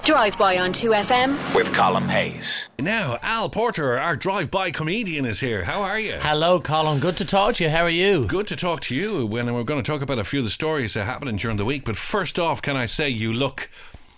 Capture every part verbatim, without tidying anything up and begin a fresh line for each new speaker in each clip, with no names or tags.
Drive-by on two F M
with Colin Hayes.
Now, Al Porter, our drive-by comedian, is here. How are you?
Hello, Colin. Good to talk to you. How are you?
Good to talk to you. When we're going to talk about a few of the stories that happened during the week. But first off, can I say you look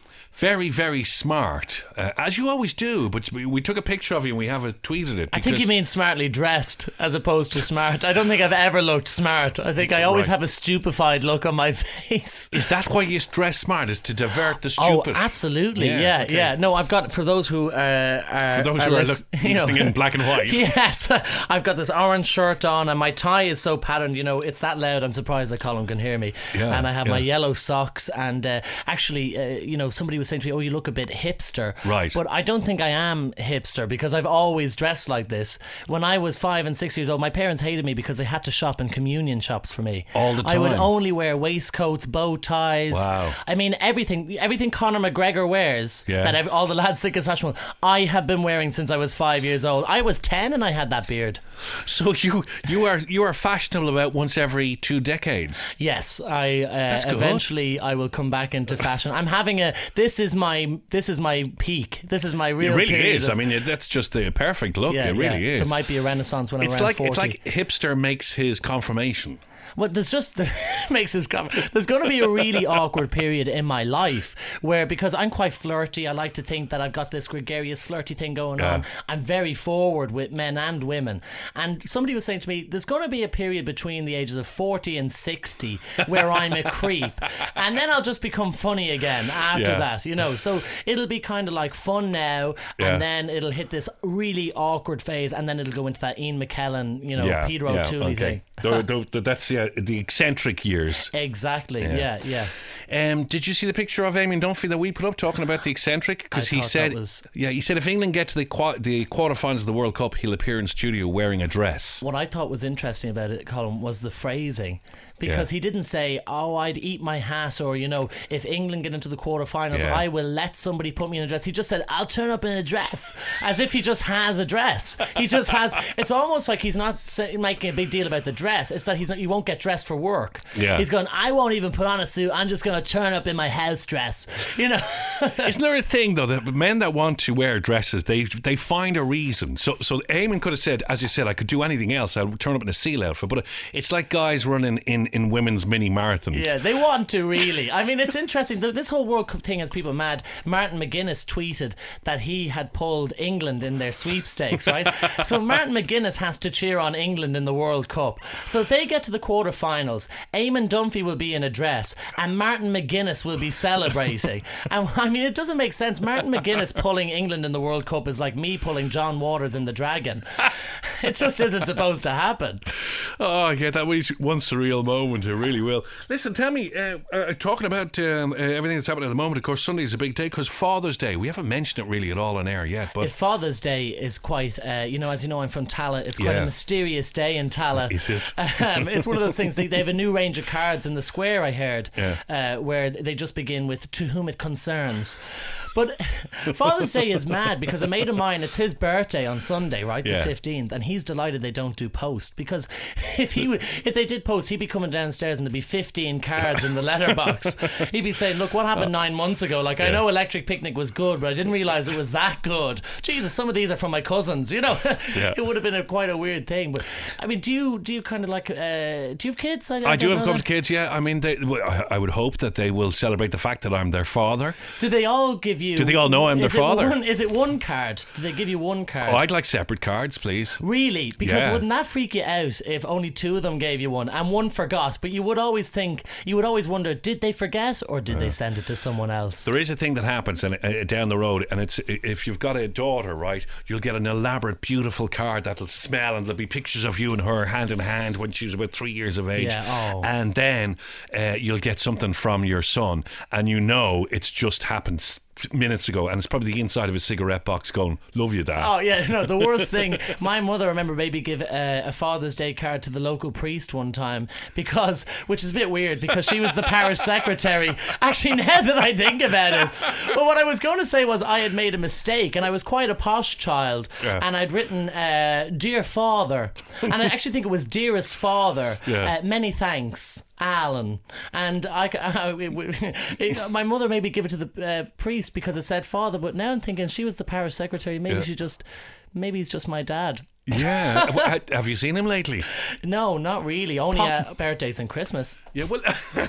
very, very smart, uh, as you always do. But we, we took a picture of you and we have it, tweeted it.
I think you mean smartly dressed as opposed to smart. I don't think I've ever looked smart. I think I always right. have a stupefied look on my face.
Is that why you dress smart? Is to divert the
Oh,
stupid?
absolutely. Yeah,
Yeah,
yeah.
okay.
yeah. No, I've got, for those who uh, are...
For those
are
who are
lis-
look,
you know,
listening in black and white.
Yes. I've got this orange shirt on and my tie is so patterned, you know, it's that loud. I'm surprised that Colin can hear me.
Yeah,
and I have
yeah.
my yellow socks and uh, actually, uh, you know, somebody was saying to me, oh, you look a bit hipster.
Right.
But I don't think I am hipster because I've always dressed like this. When I was five and six years old, my parents hated me because they had to shop in communion shops for me.
All the
I would
time.
only wear waistcoats, bow ties.
Wow.
I mean, everything everything Conor McGregor wears
Yeah.
that ev- all the lads think is fashionable, I have been wearing since I was five years old. I was ten and I had that beard.
So you you are you are fashionable about once every two decades.
Yes, I uh,
good.
eventually I will come back into fashion. I'm having a this is my this is my peak. This is my real
It really
period
is.
of-
I mean, that's just the perfect look.
yeah,
it really
yeah.
is.
There might be a renaissance when I'm
It's
around
like
forty.
it's like hipster makes his confirmation.
Well, there's just makes his comment. There's going to be a really awkward period in my life where, because I'm quite flirty, I like to think that I've got this gregarious flirty thing going
Yeah.
on. I'm very forward with men and women. And somebody was saying to me, there's going to be a period between the ages of forty and sixty where I'm a creep, and then I'll just become funny again after
Yeah.
that. You know, so it'll be kind of like fun now,
Yeah.
and then it'll hit this really awkward phase, and then it'll go into that Ian McKellen, you know,
yeah,
Peter
yeah,
O'Toole thing.
the, the, the, that's yeah, the eccentric years.
Exactly. Yeah, yeah.
Um, did you see the picture of Eamon Dunphy that we put up talking about the eccentric? Because
I
he
thought
said,
that was-
yeah, he said if England get to the qua- the quarterfinals of the World Cup, he'll appear in studio wearing a dress.
What I thought was interesting about it, Colin, was the phrasing. Because
Yeah.
he didn't say, oh, I'd eat my hat, or, you know, if England get into the quarterfinals,
Yeah.
I will let somebody put me in a dress. He just said, I'll turn up in a dress, as if he just has a dress. He just has, it's almost like he's not say, making a big deal about the dress. It's that he's not, he won't get dressed for work.
Yeah.
He's going, I won't even put on a suit, I'm just going to turn up in my house dress. You know?
Isn't there a thing though that men that want to wear dresses, they they find a reason. So so Eamon could have said, as you said, I could do anything else. I'd turn up in a seal outfit. But it's like guys running in, in women's mini marathons.
Yeah, they want to, really. I mean, it's interesting. Th- This whole World Cup thing has people mad. Martin McGuinness tweeted that he had pulled England in their sweepstakes, right? So Martin McGuinness has to cheer on England in the World Cup. So if they get to the quarterfinals, Eamon Dunphy will be in a dress and Martin McGuinness will be celebrating. And I mean, it doesn't make sense. Martin McGuinness pulling England in the World Cup is like me pulling John Waters in the Dragon. It just isn't supposed to happen.
Oh, yeah, that was one surreal moment. It really will. Listen, tell me, uh, uh, talking about um, uh, everything that's happening at the moment, of course, Sunday is a big day because Father's Day. We haven't mentioned it really at all on air yet, but
If Father's Day is quite, uh, you know, as you know, I'm from Tala. It's quite
Yeah.
a mysterious day in Tala.
Is it?
Um, it's one of those things. They, they have a new range of cards in the square, I heard,
Yeah.
uh, where they just begin with "To whom it concerns." But Father's Day is mad because a mate of mine, it's his birthday on Sunday, right, the
Yeah.
fifteenth, and he's delighted they don't do post because if he would, if they did post, he'd be coming downstairs and there'd be fifteen cards in the letterbox. He'd be saying, "Look, what happened nine months ago? Like, I
Yeah.
know Electric Picnic was good, but I didn't realise it was that good. Jesus, some of these are from my cousins. You know,
Yeah.
it would have been a, quite a weird thing. But I mean, do you do you kind of like uh, do you have kids? I,
I do
don't
have a
know
couple
that.
of kids, yeah. I mean, they, well, I I would hope that they will celebrate the fact that I'm their father.
Do they all give you?
Do they all know I'm their
is it
father?
One, is it one card? Do they give you one card?
Oh, I'd like separate cards, please.
Really? Because
Yeah.
wouldn't that freak you out if only two of them gave you one and one forgot? But you would always think, you would always wonder, did they forget or did they send it to someone else?
There is a thing that happens and, uh, down the road, and it's if you've got a daughter, right, you'll get an elaborate, beautiful card that'll smell, and there'll be pictures of you and her hand in hand when she was about three years of age.
Yeah, oh.
And then uh, you'll get something from your son, and you know it's just happened s- minutes ago, and it's probably the inside of his cigarette box going, "Love you, Dad."
Oh yeah, no. The worst thing, my mother, I remember, maybe give a, a Father's Day card to the local priest one time because, which is a bit weird, because she was the parish secretary. Actually, now that I think about it, but what I was going to say was I had made a mistake, and I was quite a posh child,
Yeah.
and I'd written uh, "Dear Father," and I actually think it was "Dearest Father."
Yeah.
Uh, many thanks. Alan. And I, I, it, it, my mother made me give it to the uh, priest because it said father, but now I'm thinking she was the parish secretary. Maybe
Yeah.
she just, maybe he's just my dad.
Yeah. Ha- Have you seen him lately?
No, not really. Only
Pop-
uh, birthdays and Christmas.
Yeah, well,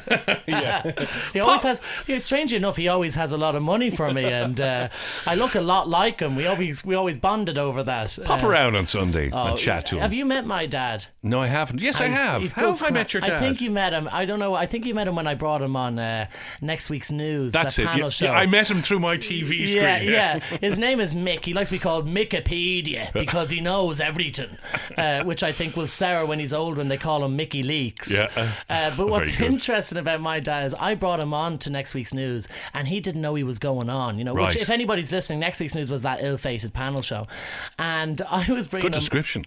yeah.
He always has. Yeah, strangely enough, he always has a lot of money for me, and uh, I look a lot like him. We always we always bonded over that.
Pop
Uh,
around on Sunday
oh,
and chat to him.
Have you met my dad?
No, I haven't. Yes, I
He's-
have.
he's
How
good
have I
crack.
met your dad?
I think you met him. I don't know. I think you met him when I brought him on uh, next week's news.
That's
that
it.
panel
Yeah,
show.
yeah, I met him through my T V screen.
Yeah, yeah. His name is Mick. He likes to be called Mickipedia because he knows everything, uh, which I think will sour when he's old when they call him Mickey Leaks.
Yeah.
Uh, but what's
Very good.
interesting about my dad is I brought him on to next week's news and he didn't know he was going on. You know,
Right.
which if anybody's listening, next week's news was that ill-fated panel show, and I was bringing
Good
him.
description.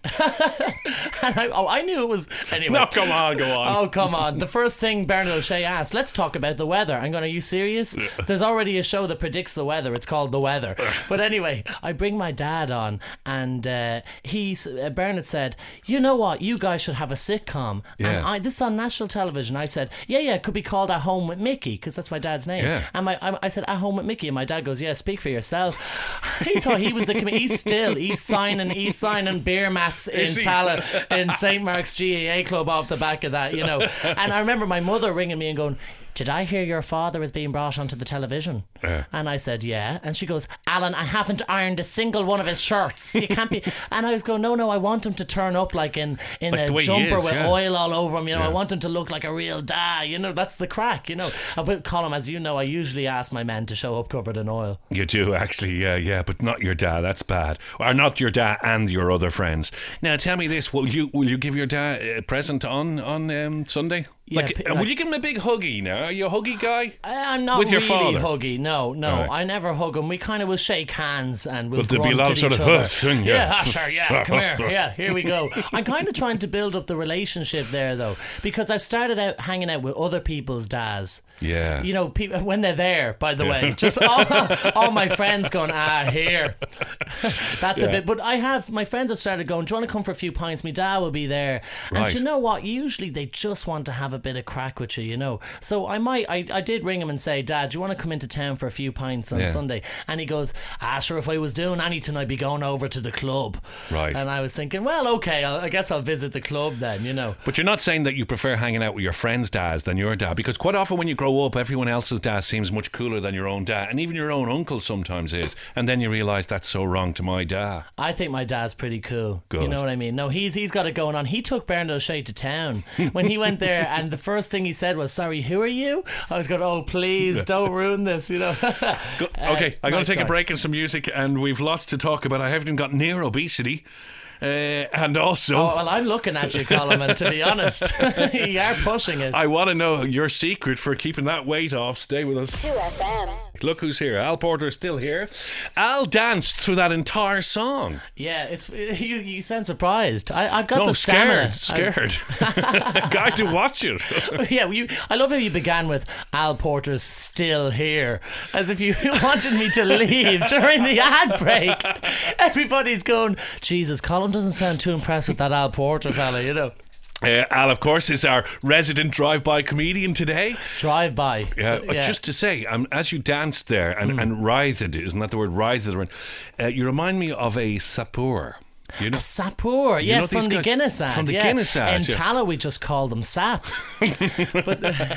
And I, oh, I knew it was anyway.
No, come on, go on.
Oh, come on. The first thing Bernard O'Shea asked, let's talk about the weather. I'm going, are you serious? There's already a show that predicts the weather. It's called The Weather. But anyway, I bring my dad on, and uh, he, uh, Bernard said, you know what? You guys should have a sitcom.
Yeah.
And I, this is on national television. I said, yeah, yeah, it could be called At Home with Mickey, because that's my dad's name.
Yeah.
And my, I, I said, At Home with Mickey. And my dad goes, yeah, speak for yourself. He thought he was the comedian. He's still, he's signing, he's signing beer mats in
Is he?
Tala, in Saint Mark's G A A club off the back of that, you know. And I remember my mother ringing me and going, did I hear your father is being brought onto the television?
Yeah.
And I said, yeah. And she goes, Alan, I haven't ironed a single one of his shirts. You can't be. And I was going, no, no, I want him to turn up like in, in
Like
a
the way he
jumper
is,
with
yeah.
oil all over him. You know,
Yeah.
I want him to look like a real dad. You know, that's the crack, you know. But Colin, as you know, I usually ask my men to show up covered in oil.
You do, actually, yeah, yeah, but not your dad. That's bad. Or not your dad and your other friends. Now, tell me this: will you will you give your dad a present on on um, Sunday?
Yeah,
like,
p-
uh, will
like-
you give him a big huggy? Now, are you a huggy guy?
I- I'm not
With your
really
father?
huggy. No, no.
Right.
I never hug him. We kind of will shake hands and we'll
Will there be a
grunt
lot
at
of sort
each
of
other.
hush, yeah.
Yeah, ah, sure, yeah. Come here. Yeah, here we go. I'm kind of trying to build up the relationship there, though, because I've started out hanging out with other people's dads.
Yeah.
You know, people when they're there, by the way, just all, all my friends going, ah, here. That's
Yeah.
a bit. But I have, my friends have started going, do you want to come for a few pints? My dad will be there.
Right.
And you know what? Usually they just want to have a bit of crack with you, you know. So I might, I, I did ring him and say, Dad, do you want to come into town for a few pints on
Yeah.
Sunday? And he goes, ah, sure, if I was doing anything, I'd be going over to the club.
Right.
And I was thinking, well, okay, I'll, I guess I'll visit the club then, you know.
But you're not saying that you prefer hanging out with your friends' dads than your dad, because quite often when you grow up, everyone else's dad seems much cooler than your own dad, and even your own uncle sometimes is, and then you realise that's so wrong to my dad.
I think my dad's pretty cool.
Good.
You know what I mean? No, he's he's got it going on. He took Bernard O'Shea to town when he went there, and the first thing he said was, "Sorry, who are you?" I was going, "Oh, please don't ruin this," you know.
Go-
Uh,
okay, I'm going
nice
to take
guy.
a break and some music, and we've lots to talk about. I haven't even got near obesity. Uh, and also,
Oh, well, I'm looking at you, Colin, and to be honest, you are pushing it.
I want to know your secret for keeping that weight off. Stay with us.
two F M.
Look who's here. Al Porter's still here. Al danced through that entire song.
Yeah, it's you. You sound surprised. I, I've got
No,
the stamina.
scared, scared. Guy to watch it.
Yeah, you, I love how you began with Al Porter's still here, as if you wanted me to leave during the ad break. Everybody's going, Jesus, Colin doesn't sound too impressed with that Al Porter fella, you know.
Uh, Al, of course, is our resident drive-by comedian today.
Drive by.
Yeah, uh, just to say, um, as you danced there and,
Mm.
and writhed, isn't that the word, writhed around, uh, you remind me of a sapeur. You know?
Sapur,
You know
yes,
these
from the
guys-
Guinness ad.
from the
yeah.
Guinness ad,
In
yeah.
Tala, we just call them saps. but,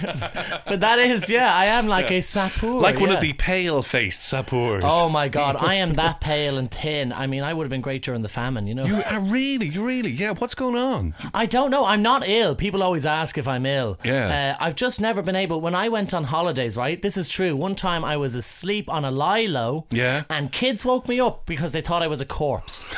but that is, yeah, I am like a sapur.
Like one
yeah.
of the pale-faced sapeurs.
Oh my God, I am that pale and thin. I mean, I would have been great during the famine, you know.
You are really, you really, yeah, what's going on?
I don't know. I'm not ill. People always ask if I'm ill.
Yeah.
Uh, I've just never been able. When I went on holidays, right? This is true. One time I was asleep on a lilo.
Yeah.
And kids woke me up because they thought I was a corpse.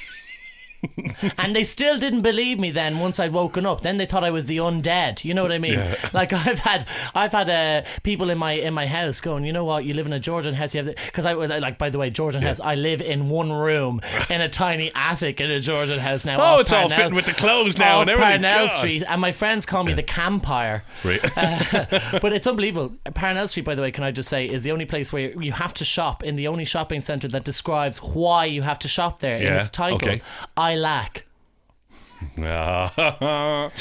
And they still didn't believe me then once I'd woken up. Then they thought I was the undead. You know what I mean?
Yeah.
Like I've had I've had uh, people in my in my house going, you know what, you live in a Georgian house, you have because I like, by the way, Georgian house, I live in one room in a tiny attic in a Georgian house now.
Oh,
off
it's all
Parnell-
fitting with the clothes now
off
and everything.
Parnell
God.
Street, and my friends call me the Campire.
Right.
Uh, but it's unbelievable. Parnell Street, by the way, can I just say, is the only place where you have to shop in the only shopping centre that describes why you have to shop there in
Yeah,
its title.
okay.
I lack.
Ah.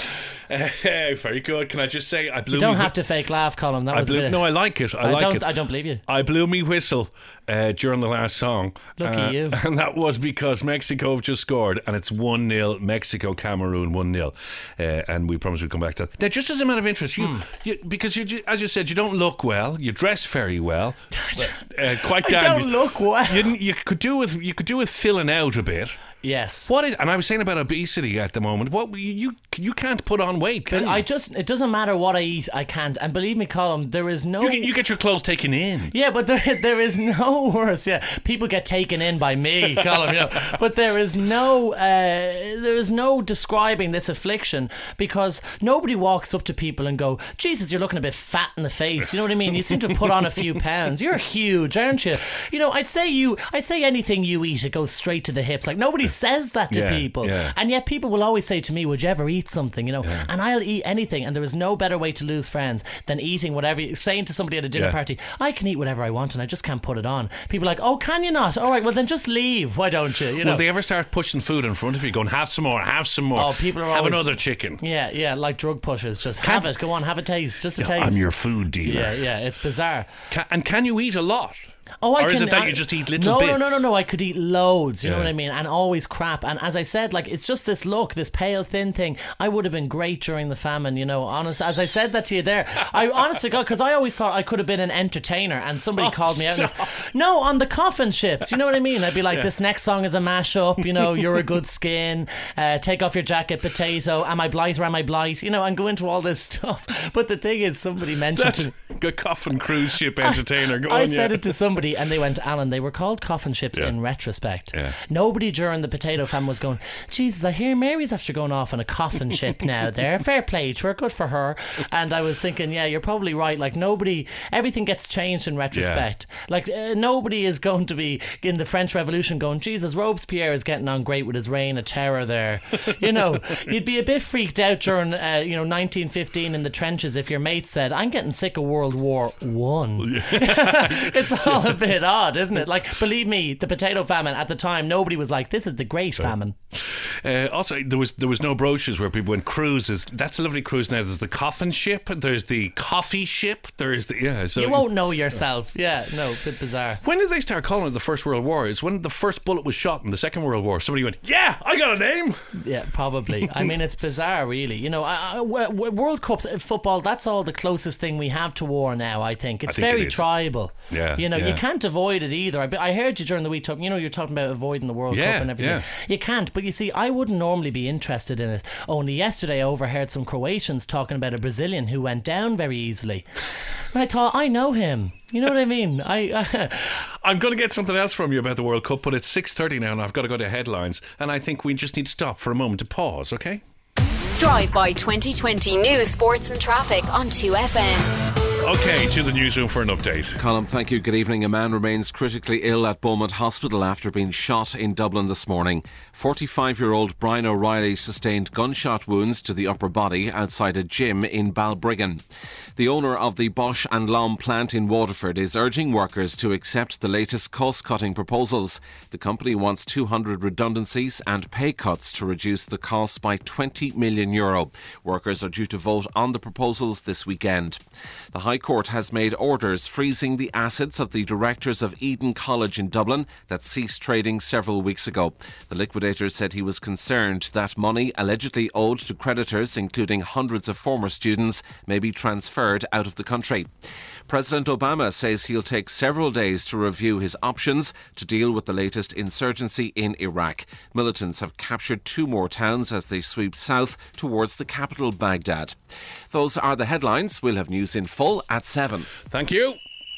Uh, very good. Can I just say, I blew.
You don't
me
have to fake laugh, Colin. That
I
was
blew,
a bit.
No, I like it. I,
I
like
don't.
it.
I don't believe you.
I blew me whistle uh, during the last song.
Lucky
uh,
you.
And that was because Mexico have just scored, and it's one nil. Mexico, Cameroon, one nil. Uh, and we promise we'll come back to that. Now, just as a matter of interest, you,
Hmm.
you because you, as you said, you don't look well. You dress very well. uh, quite
I
dandy.
don't look well.
You, you could do with you could do with filling out a bit.
Yes.
What is? And I was saying about obesity at the moment. What you you can't put on weight, can
But
you?
I just, it doesn't matter what I eat, I can't. And believe me, Colin, there is no.
You get, you get your clothes taken in.
Yeah, but there, there is no worse. Yeah, people get taken in by me, Colin. You know, but there is no, uh, there is no describing this affliction, because nobody walks up to people and go, "Jesus, you're looking a bit fat in the face." You know what I mean? You seem to put on a few pounds. You're huge, aren't you? You know, I'd say you, I'd say anything you eat, it goes straight to the hips. Like nobody says that to
Yeah,
people,
yeah.
and yet people will always say to me, "Would you ever eat something?" You know,
Yeah.
and I'll eat anything. And there is no better way to lose friends than eating whatever. You, saying to somebody at a dinner
Yeah.
party, "I can eat whatever I want, and I just can't put it on." People are like, "Oh, can you not? All right, well then just leave. Why don't you?" You know.
Will they ever start pushing food in front of you, going, "Have some more, have some more"?
Oh, people are
have
always-
another chicken.
yeah, yeah, like drug pushers. Just
Can-
have it. Go on, have a taste. Just a
Yeah,
taste.
I'm your food dealer.
Yeah, yeah. It's bizarre.
Ca and can you eat a lot?
Oh, I
or is
can,
it that
I-
you just eat little
no,
bits?
No, no, no, no. I could eat loads. You know
Yeah.
what I mean? And always crap. And as I said, like it's just this look, this pale, thin thing. I would have been great during the famine. You know, honest. As I said that to you there, I honestly God, because I always thought I could have been an entertainer, and somebody
Oh,
called me out. And
stop.
was, no, on the coffin ships. You know what I mean? I'd be like,
Yeah.
this next song is a mashup. You know, you're a good skin. Uh, take off your jacket, potato. Am I blight or am I blight? You know, and go into all this stuff. But the thing is, somebody mentioned
That's
to me.
a coffin cruise ship entertainer. Go
I
on,
said
yeah.
it to somebody, and they went, "Alan, they were called coffin ships
Yeah.
in retrospect."
Yeah.
Nobody during the potato famine was going, "Jesus, I hear Mary's after going off on a coffin ship now there. Fair play to her, good for her." And I was thinking, yeah, you're probably right. Like nobody, everything gets changed in retrospect. Like uh, nobody is going to be in the French Revolution going, "Jesus, Robespierre is getting on great with his reign of terror there." You know, you'd be a bit freaked out during, uh, you know, nineteen fifteen in the trenches if your mate said, "I'm getting sick of World War One." It's all a bit odd, isn't it? Like, believe me, the potato famine at the time, nobody was like, "This is the great famine."
Uh, also, there was there was no brochures where people went cruises. That's a lovely cruise now. There's the coffin ship. There's the coffee ship. There's the yeah. So
You won't know yourself. Yeah, no, bit bizarre.
When did they start calling it the First World War? Is when the first bullet was shot in the Second World War. Somebody went, "Yeah, I got a name."
Yeah, probably. I mean, it's bizarre, really. You know, I, I, w- w- World Cups, uh, football, that's all the closest thing we have to war now, I think. It's
I think it
very
is.
tribal.
Yeah,
You know, you
yeah.
can't avoid it either. I, I heard you during the week talking, you know, you're talking about avoiding the World
Yeah,
Cup and everything.
yeah.
You can't, but you see, I wouldn't normally be interested in it. Only yesterday I overheard some Croatians talking about a Brazilian who went down very easily. And I thought, I know him. You know what I mean? I,
I'm going to get something else from you about the World Cup, but it's six thirty now, and I've got to go to headlines. And I think we just need to stop for a moment to pause. Okay.
Drive by twenty twenty news, sports and traffic on two F M.
Okay, to the newsroom for an update.
Colin, thank you. Good evening. A man remains critically ill at Beaumont Hospital after being shot in Dublin this morning. forty-five-year-old Brian O'Reilly sustained gunshot wounds to the upper body outside a gym in Balbriggan. The owner of the Bosch and Lomb plant in Waterford is urging workers to accept the latest cost-cutting proposals. The company wants two hundred redundancies and pay cuts to reduce the cost by twenty million euro. Workers are due to vote on the proposals this weekend. The High Court has made orders freezing the assets of the directors of Eden College in Dublin that ceased trading several weeks ago. The liquidator said he was concerned that money allegedly owed to creditors, including hundreds of former students, may be transferred out of the country. President Obama says he'll take several days to review his options to deal with the latest insurgency in Iraq. Militants have captured two more towns as they sweep south towards the capital, Baghdad. Those are the headlines. We'll have news in full at seven.
Thank you.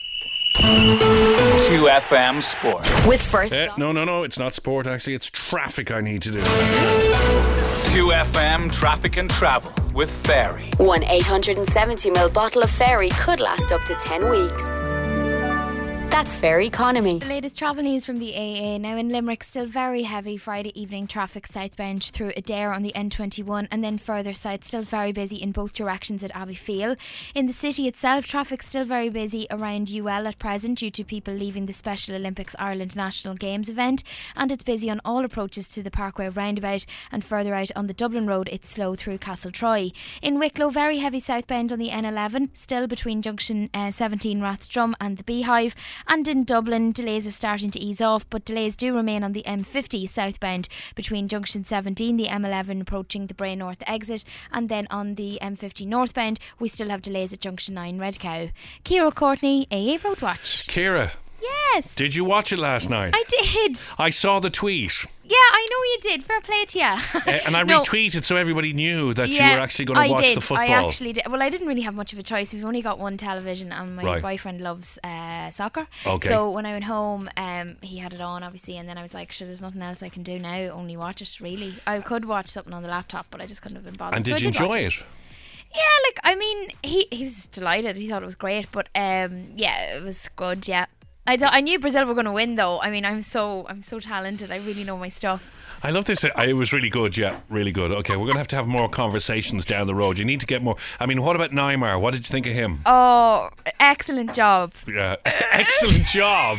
two F M Sport.
With first
Uh, no, no, no, it's not sport, actually. It's traffic I need to do.
two F M Traffic and Travel with Ferry.
one eight hundred seventy milliliter bottle of Fairy could last up to ten weeks. That's fare economy.
The latest travel news from the A A. Now in Limerick, still very heavy Friday evening traffic southbound through Adair on the N twenty-one, and then further south, still very busy in both directions at Abbeyfeale. In the city itself, traffic still very busy around U L at present due to people leaving the Special Olympics Ireland National Games event, and it's busy on all approaches to the Parkway roundabout, and further out on the Dublin Road it's slow through Castletroy. In Wicklow, very heavy southbound on the N eleven, still between junction uh, seventeen Rathdrum and the Beehive. And in Dublin, delays are starting to ease off, but delays do remain on the M fifty southbound between junction seventeen, the M eleven approaching the Bray North exit, and then on the M fifty northbound we still have delays at junction nine Redcow. Ciara Courtney, A A Roadwatch.
Ciara,
yes,
did you watch it last night?
I did.
I saw the tweet.
Yeah, I know you did. Fair play to you.
uh, and I
No.
retweeted so everybody knew that
Yeah,
you were actually going to
I
watch
did.
the football.
I actually did. Well, I didn't really have much of a choice. We've only got one television, and my
Right.
boyfriend loves uh, soccer.
Okay.
So when I went home, um, he had it on, obviously, and then I was like, sure, there's nothing else I can do now. Only watch it, really. I could watch something on the laptop, but I just couldn't have been bothered.
And
So
did
I
you
did watch
enjoy
it?
it?
Yeah, like, I mean, he, he was delighted. He thought it was great, but um, yeah, it was good, yeah. I, th- I knew Brazil were going to win, though. I mean, I'm so I'm so talented. I really know my stuff.
I love this. I- It was really good, yeah, really good. Okay, we're going to have to have more conversations down the road. You need to get more. I mean, what about Neymar? What did you think of him?
Oh, excellent job.
Yeah, excellent job.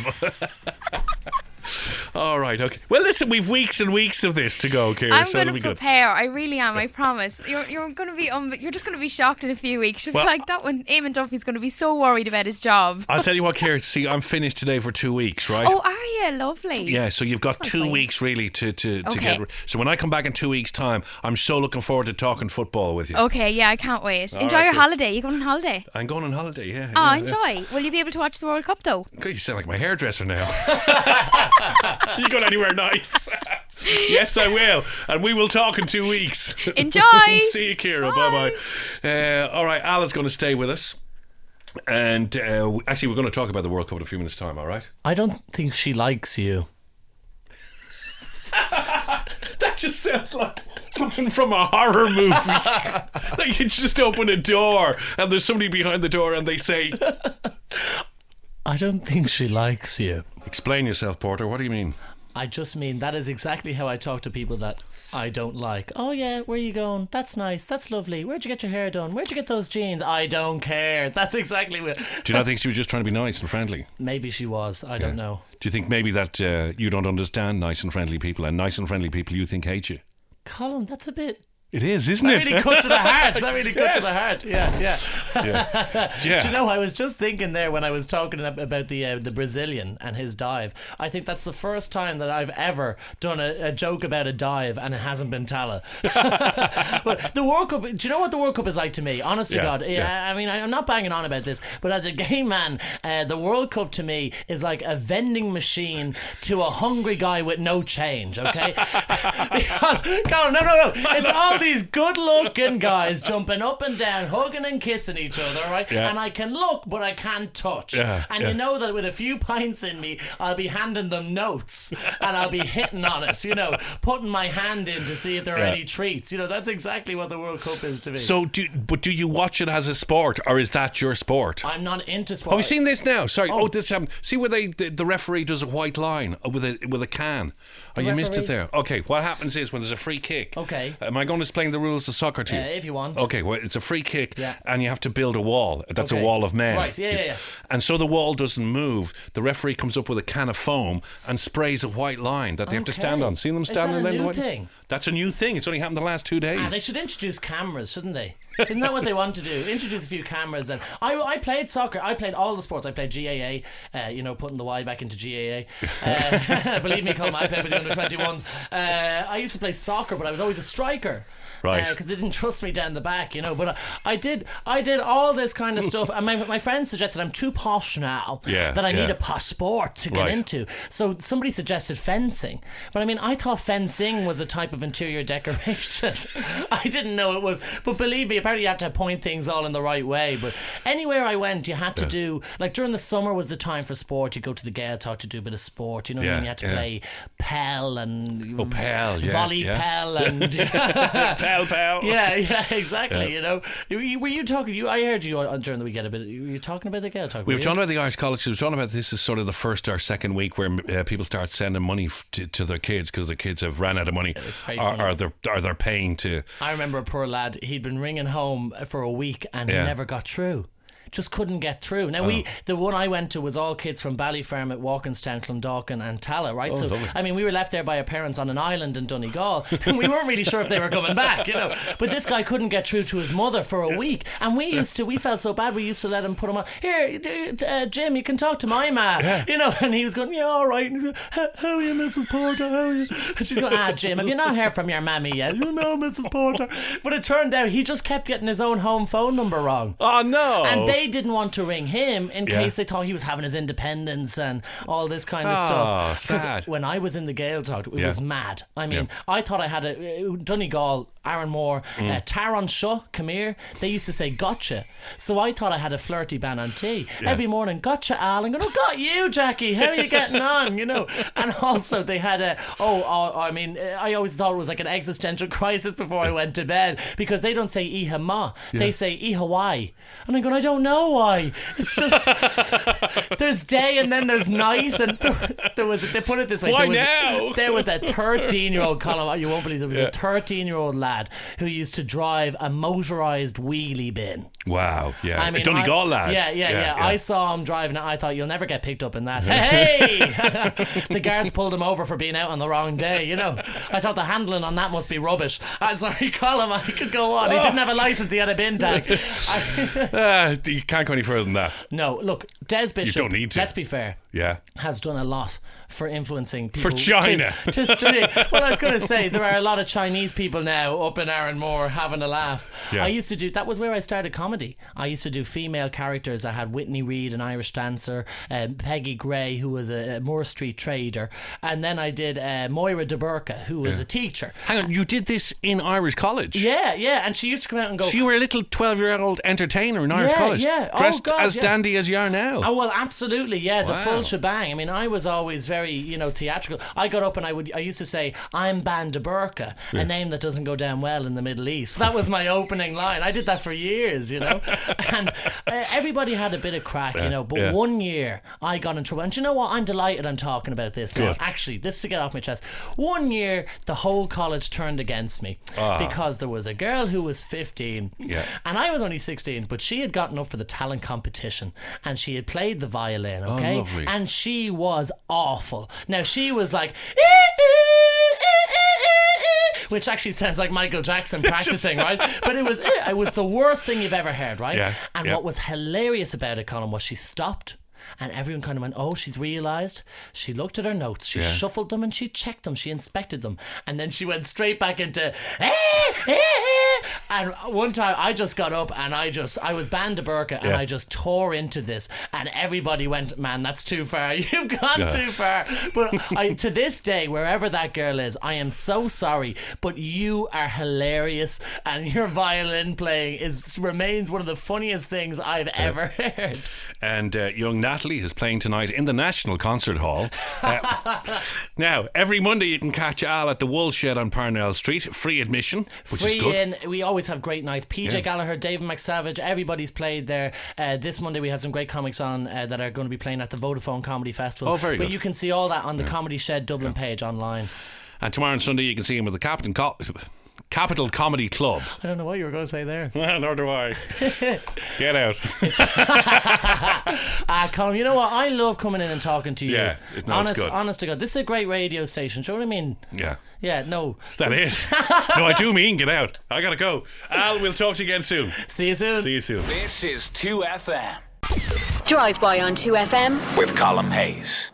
All right, okay. Well, listen, we've weeks and weeks of this to go, Ciara,
I'm
so
going
it'll
to
be good.
prepare. I really am. I promise. You're you're going to be um, you're just going to be shocked in a few weeks. You'll
Well-
be like that one. Eamon Duffy's going to be so worried about his job.
I'll tell you what, Ciara, see, I'm finished today for two weeks, right?
Oh, are you? Lovely.
Yeah, so you've got
That's
two
fine.
weeks really to, to, to
Okay.
get. re- So when I come back in two weeks' time, I'm so looking forward to talking football with you.
Okay. Yeah, I can't wait.
All
Enjoy
right,
your
good.
holiday. You going on holiday?
I'm going on holiday, yeah.
Oh,
yeah,
enjoy. Will you be able to watch the World Cup though?
Yeah. You sound like my hairdresser now. You going anywhere nice? Yes, I will. And we will talk in two weeks.
Enjoy.
See you, Ciara. Bye bye. Uh, all right, Al is going to stay with us. And uh, actually, we're going to talk about the World Cup in a few minutes' time, all right?
I don't think she likes you.
That just sounds like something from a horror movie. Like you just open a door and there's somebody behind the door and they say,
I don't think she likes you.
explain yourself, Porter. What do you mean?
I just mean that is exactly how I talk to people that I don't like. Oh yeah, where are you going? That's nice. That's lovely. Where'd you get your hair done? Where'd you get those jeans? I don't care. That's exactly what.
Do you not think she was just trying to be nice and friendly?
Maybe she was. I don't know.
Do you think maybe that uh, you don't understand nice and friendly people, and nice and friendly people you think hate you?
Colin, that's a bit.
It is, isn't
That
it?
really cut to the heart. That really cut
Yes.
to the heart. Yeah, yeah.
Yeah. Yeah.
Do you know, I was just thinking there when I was talking ab- about the uh, the Brazilian and his dive. I think that's the first time that I've ever done a, a joke about a dive and it hasn't been Tala. But the World Cup, do you know what the World Cup is like to me? Honest to
Yeah,
God.
yeah.
I, I mean, I, I'm not banging on about this, but as a gay man, uh, the World Cup to me is like a vending machine to a hungry guy with no change, okay? Because, Colin, no, no, no. It's all these good looking guys jumping up and down, hugging and kissing each other, right?
Yeah.
And I can look, but I can't touch.
Yeah,
and
yeah.
you know that with a few pints in me, I'll be handing them notes and I'll be hitting on it, you know, putting my hand in to see if there are
Yeah.
any treats. You know, that's exactly what the World Cup is to me.
So, do, but do you watch it as a sport, or is that your sport?
I'm not into sport.
Have you seen this now? Sorry. Oh,
Oh.
this happened. See where they the, the referee does a white line uh, with a with a can. Oh, you missed it
referee-
there. Okay. What happens is when there's a free kick.
Okay.
Am I going to explain the rules of soccer to you?
Uh, if you want.
Okay. Well, it's a free kick,
Yeah.
and you have to build a wall. That's
Okay.
a wall of men.
Right, yeah, yeah, yeah.
And so the wall doesn't move. The referee comes up with a can of foam and sprays a white line that they have to stand
Okay.
on. See them
Is that
standing
a
there? in the
new
white-
thing?
That's a new thing. It's only happened the last two days.
Ah, they should introduce cameras, shouldn't they? Isn't that what they want to do? Introduce a few cameras. And I, I played soccer. I played all the sports. I played G A A, uh, you know, putting the Y back into G A A. Uh, believe me, Colm, I played for the under twenty-ones. Uh, I used to play soccer, but I was always a striker.
Right.
Because they didn't trust me down the back, you know. But I, I did I did all this kind of stuff. And my, my friends suggested I'm too posh now.
Yeah,
that I
yeah.
need a posh sport to get
Right.
into. So somebody suggested fencing. But I mean, I thought fencing was a type of interior decoration. I didn't know it was. But believe me, apparently you have to point things all in the right way. But anywhere I went, you had to
Yeah.
do, like during the summer was the time for sport. You go to the Gaeltacht to do a bit of sport. You know,
Yeah,
and you had to
yeah.
play Pell and
Oh, Pell, yeah,
volley
yeah.
Pell and
Pell, well, pal.
Yeah, yeah, exactly. Yeah. You know, were you, were you talking? You, I heard you on, during the weekend a bit. Were you talking about the Gael talk?
We were talking about the Irish College. We were talking about this is sort of the first or second week where uh, people start sending money f- to, to their kids because the kids have ran out of money,
it's very
or,
funny.
or they're or they're paying to.
I remember a poor lad. He'd been ringing home for a week and
Yeah.
he never got through. Just couldn't get through. Now
Oh.
we, the one I went to was all kids from Ballyferm at Walkinstown, Clondalkin and Tala, right?
Oh,
so
lovely.
I mean, we were left there by our parents on an island in Donegal, and we weren't really sure if they were coming back, you know. But this guy couldn't get through to his mother for a week, and we used to, we felt so bad. We used to let him put him on. Here, d- uh, Jim, you can talk to my ma,
Yeah.
you know. And he was going, yeah, all right. And he's going, how, how are you, Missus Porter? How are you? And she's going, ah, Jim, have you not heard from your mammy yet? No, Missus Porter. But it turned out he just kept getting his own home phone number wrong.
Oh no!
And they didn't want to ring him in
Yeah.
case they thought he was having his independence and all this kind of
Oh,
stuff. 'Cause
sad.
when I was in the Gael talk, it
Yeah.
was mad. I mean,
Yeah.
I thought I had a uh, Donegal, Aaron Moore,
Mm.
uh, Taron Shaw, come here. They used to say gotcha. So I thought I had a flirty banantee.
Yeah.
Every morning, gotcha, Al. I'm going, oh, got you, Jackie. How are you getting on? You know. And also they had a, oh, oh, I mean, I always thought it was like an existential crisis before I went to bed because they don't say iha ma. They say iha why. And I'm going, I don't know why. It's just, there's day and then there's night. And there was, they put it this way.
Why
there was,
now?
There was a thirteen year old, Colin, you won't believe there was
Yeah.
a thirteen year old lad who used to drive a motorised wheelie bin.
Wow, yeah.
I mean,
a Donegal
I,
lad.
Yeah, yeah, yeah,
yeah.
I saw him driving it. I thought, you'll never get picked up in that. Hey! The guards pulled him over for being out on the wrong day, you know. I thought the handling on that must be rubbish. I'm sorry, Colin, I could go on. He didn't have a licence, he had a bin tag. I,
Ah, you can't go any further than that.
no, look, Des Bishop,
don't need to.
let's be fair,
Yeah.
has done a lot for influencing people.
For China.
To, to study. Well, I was going to say, there are a lot of Chinese people now up in Aaronmore having a laugh.
Yeah.
I used to do, that was where I started comedy. I used to do female characters. I had Whitney Reed, an Irish dancer, um, Peggy Gray, who was a, a Moore Street trader, and then I did uh, Moira de Burka, who was
Yeah.
a teacher.
Hang on, you did this in Irish College?
Yeah, yeah, and she used to come out and go,
So you were a little twelve-year-old entertainer in Irish
Yeah,
College?
yeah. Oh,
Dressed
God,
as
yeah.
dandy as you are now?
oh well, absolutely, yeah, the
Wow.
full shebang. I mean, I was always very, you know, theatrical. I got up and I would, I used to say, "I'm Ban de Burka," a name that doesn't go down well in the Middle East. That was my opening line. I did that for years, you know, and uh, everybody had a bit of crack, you know. But
yeah.
one year I got in trouble, and do you know what? I'm delighted I'm talking about this now.
Good.
Actually, this to get off my chest. One year, the whole college turned against me
Ah.
because there was a girl who was fifteen,
Yeah.
and I was only sixteen, but she had gotten up for the talent competition and she had played the violin, okay?
lovely.
And she was awful. Now, she was like, which actually sounds like Michael Jackson practicing, right? But it was it was the worst thing you've ever heard, right?
Yeah,
And
yeah.
what was hilarious about it, Colin, was she stopped. And everyone kind of went, oh, she's realised. She looked at her notes, she
Yeah.
shuffled them, and she checked them, she inspected them, and then she went straight back into eh, eh, eh. And one time I just got up and I just I was Ban de Burka and
Yeah.
I just tore into this, and everybody went, man, that's too far. You've gone
Yeah.
too far. But I, to this day, wherever that girl is, I am so sorry, but you are hilarious, and your violin playing is remains one of the funniest things I've ever heard.
And uh, young Natalie is playing tonight in the National Concert Hall. Uh, now, every Monday you can catch Al at the Woolshed on Parnell Street. Free admission, which
Free
is good.
in, we always have great nights. P J
Yeah.
Gallagher, David McSavage, everybody's played there. Uh, this Monday we have some great comics on uh, that are going to be playing at the Vodafone Comedy Festival.
Oh, very
But
good.
you can see all that on the Comedy Shed Dublin page online.
And tomorrow and Sunday you can see him with the Captain Co- Capital Comedy Club.
I don't know what you were going to say there.
Nor do I. Get out.
Ah, Colin, you know what? I love coming in and talking to you.
Yeah, it- no, it's
honest,
good.
honest to God, this is a great radio station. Do you know what I mean?
Yeah.
Yeah, no.
Is that it? No, I do mean get out. I gotta go. Al, we'll talk to you again soon.
See you soon.
See you soon.
This is two F M
Drive by on two F M.
with Colin Hayes.